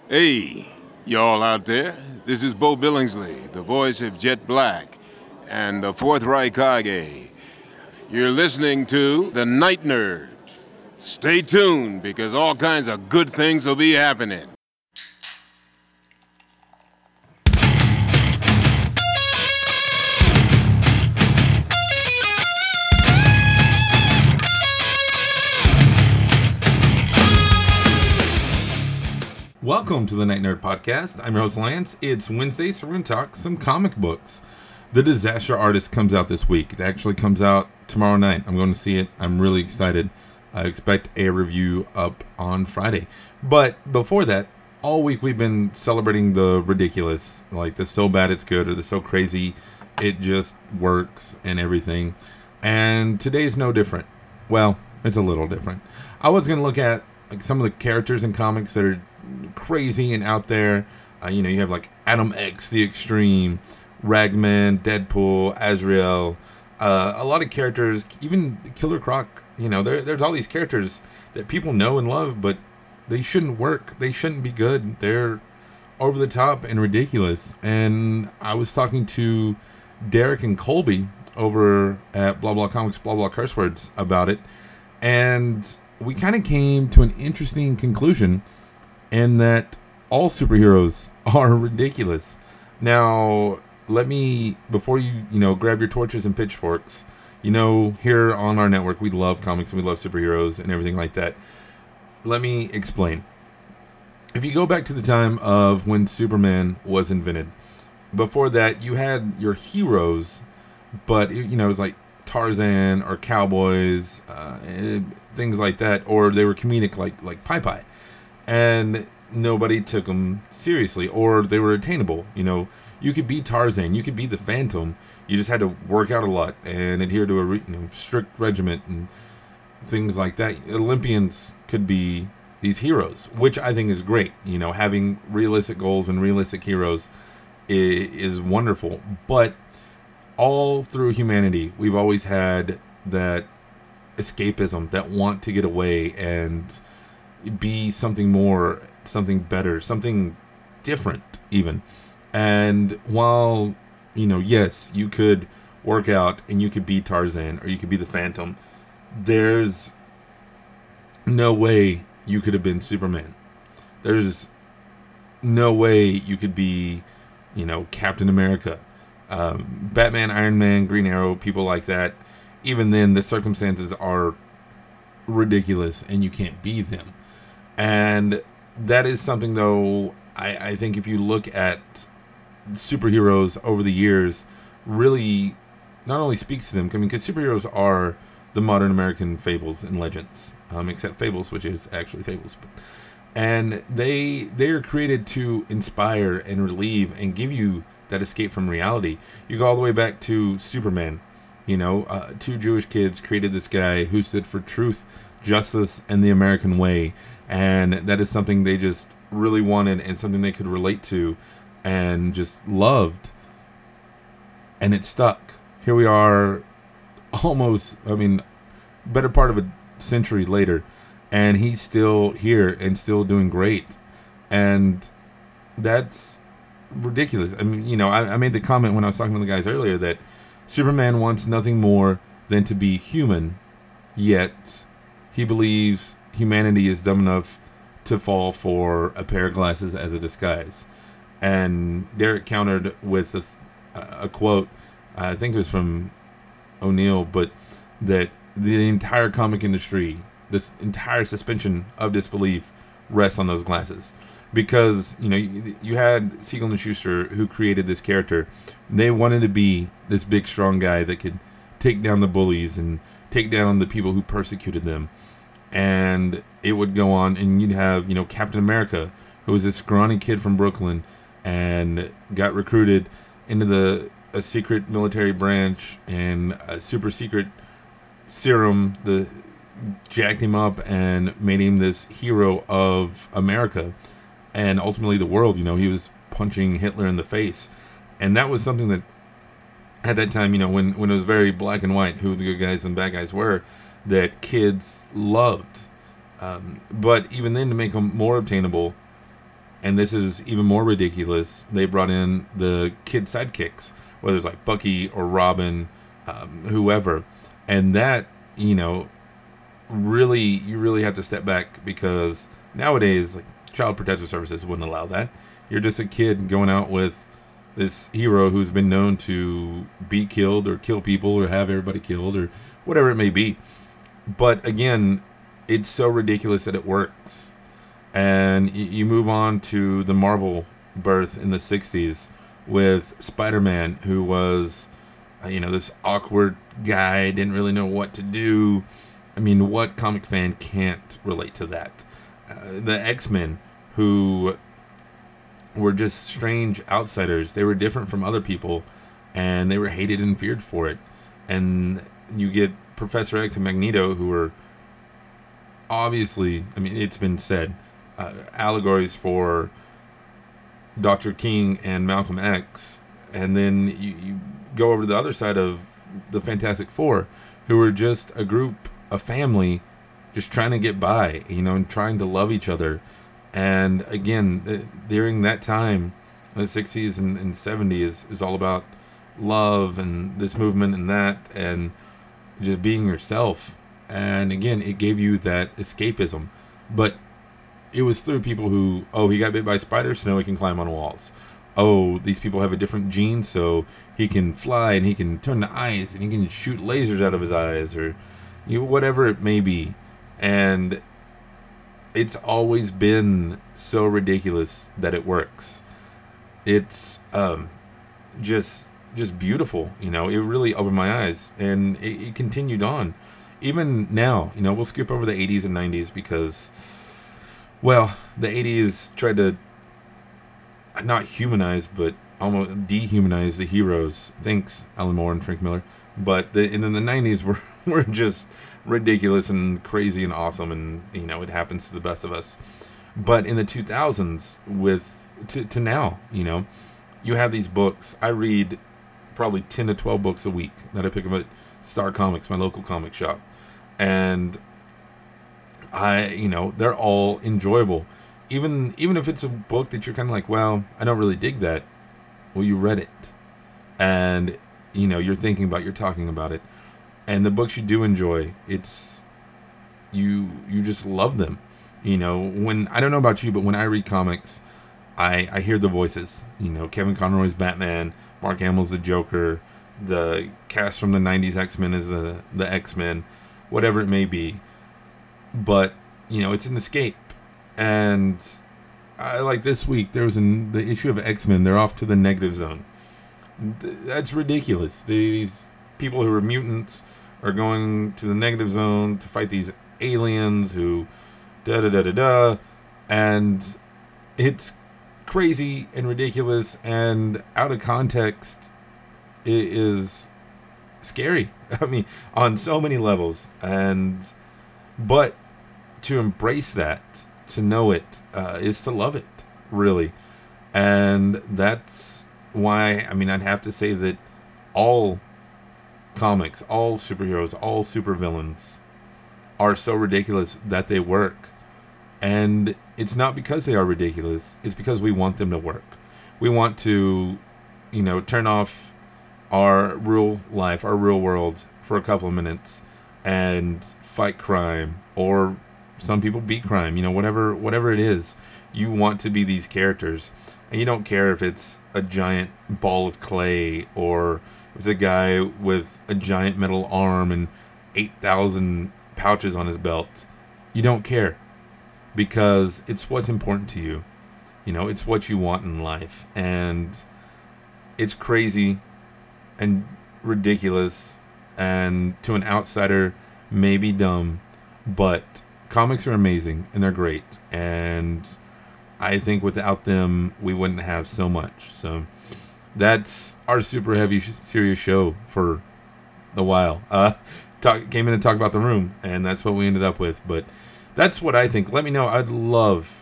Hey, y'all out there. This is Bo Billingsley, the voice of Jet Black and the Fourth Reich Kage. You're listening to The Night Nerd. Stay tuned because all kinds of good things will be happening. Welcome to the Night Nerd Podcast. I'm your host, Lance. It's Wednesday, so we're going to talk some comic books. The Disaster Artist comes out this week. It actually comes out tomorrow night. I'm going to see it. I'm really excited. I expect a review up on Friday. But before that, all week we've been celebrating the ridiculous, like the so bad it's good or the so crazy it just works and everything. And today's no different. Well, it's a little different. I was going to look at like some of the characters in comics that are crazy and out there. You have like Adam X, the Extreme, Ragman, Deadpool, Azrael, a lot of characters, even Killer Croc. There's all these characters that people know and love, but they shouldn't work. They shouldn't be good. They're over the top and ridiculous. And I was talking to Derek and Colby over at Blah Blah Comics, Blah Blah Curse Words about it, and we kind of came to an interesting conclusion, and that all superheroes are ridiculous. Now, let me, before you grab your torches and pitchforks, here on our network, we love comics and we love superheroes and everything like that. Let me explain. If you go back to the time of when Superman was invented, before that, you had your heroes, but, it was like Tarzan or cowboys, things like that, or they were comedic like Popeye. And nobody took them seriously, or they were attainable. You could be Tarzan, you could be the Phantom. You just had to work out a lot and adhere to a strict regiment and things like that. Olympians could be these heroes, which I think is great. Having realistic goals and realistic heroes is wonderful. But all through humanity, we've always had that escapism, that want to get away and be something more, something better, something different even. And while, yes, you could work out and you could be Tarzan or you could be the Phantom, there's no way you could have been Superman. There's no way you could be, Captain America, Batman, Iron Man, Green Arrow, people like that. Even then, the circumstances are ridiculous and you can't be them. And that is something, though, I think if you look at superheroes over the years, really not only speaks to them, because superheroes are the modern American fables and legends, except Fables, which is actually Fables. And they are created to inspire and relieve and give you that escape from reality. You go all the way back to Superman. Two Jewish kids created this guy who stood for truth, justice, and the American way. And that is something they just really wanted and something they could relate to and just loved. And it stuck. Here we are almost, better part of a century later, and he's still here and still doing great. And that's ridiculous. I made the comment when I was talking to the guys earlier that Superman wants nothing more than to be human, yet he believes humanity is dumb enough to fall for a pair of glasses as a disguise. And Derek countered with a quote, I think it was from O'Neill, but that the entire comic industry, this entire suspension of disbelief rests on those glasses. Because, you had Siegel and Schuster who created this character. They wanted to be this big, strong guy that could take down the bullies and take down the people who persecuted them. And it would go on, and you'd have, Captain America, who was this scrawny kid from Brooklyn and got recruited into a secret military branch, and a super secret serum jacked him up and made him this hero of America and ultimately the world. He was punching Hitler in the face. And that was something that at that time, when it was very black and white who the good guys and bad guys were, that kids loved. But even then, to make them more obtainable And this is even more ridiculous. They brought in the kid sidekicks, whether it's like Bucky or Robin, whoever. And that, really, you really have to step back, because nowadays, like, Child Protective Services wouldn't allow that. You're just a kid going out with this hero who's been known to be killed or kill people or have everybody killed or whatever it may be. But again, it's so ridiculous that it works. And you move on to the Marvel birth in the 60s with Spider-Man, who was, this awkward guy, didn't really know what to do. I mean, what comic fan can't relate to that? The X-Men, who were just strange outsiders. They were different from other people, and they were hated and feared for it. And you get Professor X and Magneto, who were obviously, it's been said, allegories for Dr. King and Malcolm X. And then you go over to the other side of the Fantastic Four, who were just a group, a family, just trying to get by, and trying to love each other. And again, during that time, the 60s and 70s, is all about love and this movement and that, and just being yourself. And again, it gave you that escapism. But it was through people who, he got bit by spiders, so now he can climb on walls. These people have a different gene, so he can fly and he can turn to ice and he can shoot lasers out of his eyes, or whatever it may be. And it's always been so ridiculous that it works. It's just beautiful. It really opened my eyes, and it continued on. Even now, we'll skip over the 80s and 90s because, well, the 80s tried to not humanize, but almost dehumanize the heroes. Thanks, Alan Moore and Frank Miller. But and then the 90s were just ridiculous and crazy and awesome, and it happens to the best of us. But in the 2000s, to now, you have these books. I read probably 10 to 12 books a week that I pick up at Star Comics, my local comic shop, and they're all enjoyable. Even if it's a book that you're kind of like, well, I don't really dig that. Well, you read it, and you're thinking about, you're talking about it. And the books you do enjoy, it's you just love them. When, I don't know about you, but when I read comics, I hear the voices. Kevin Conroy's Batman, Mark Hamill's the Joker, the cast from the 90s X-Men is the X-Men, whatever it may be. But, it's an escape. And I like this week, there was the issue of X-Men, they're off to the negative zone. That's ridiculous. These people who are mutants are going to the negative zone to fight these aliens who da-da-da-da-da. And it's crazy and ridiculous, and out of context, it is scary. On so many levels. But to embrace that, to know it, is to love it, really. And that's why, I'd have to say that all comics, all superheroes, all supervillains are so ridiculous that they work. And it's not because they are ridiculous, it's because we want them to work. We want to, turn off our real life, our real world for a couple of minutes and fight crime, or some people beat crime, whatever it is. You want to be these characters, and you don't care if it's a giant ball of clay or if it's a guy with a giant metal arm and 8,000 pouches on his belt. You don't care, because it's what's important to you. It's what you want in life. And it's crazy and ridiculous, and to an outsider, maybe dumb, but comics are amazing and they're great. And I think without them, we wouldn't have so much. So that's our super heavy serious show for a while. Came in to talk about The Room, and that's what we ended up with. But that's what I think. Let me know. I'd love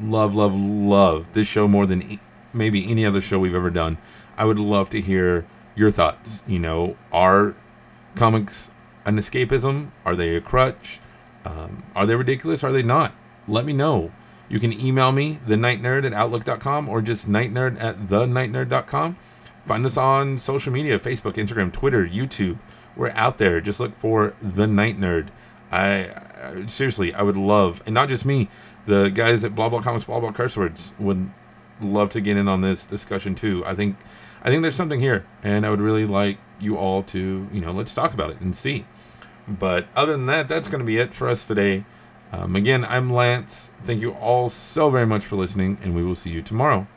this show more than maybe any other show we've ever done. I would love to hear your thoughts. Are comics an escapism? Are they a crutch? Are they ridiculous? Are they not? Let me know. You can email me, thenightnerd@outlook.com, or just nightnerd@thenightnerd.com. Find us on social media, Facebook, Instagram, Twitter, YouTube. We're out there. Just look for The Night Nerd. I seriously, I would love, and not just me, the guys at Blah Blah Comics, Blah Blah Curse Words would love to get in on this discussion too. I think there's something here, and I would really like you all to, let's talk about it and see. But other than that, that's going to be it for us today. Again, I'm Lance. Thank you all so very much for listening, and we will see you tomorrow.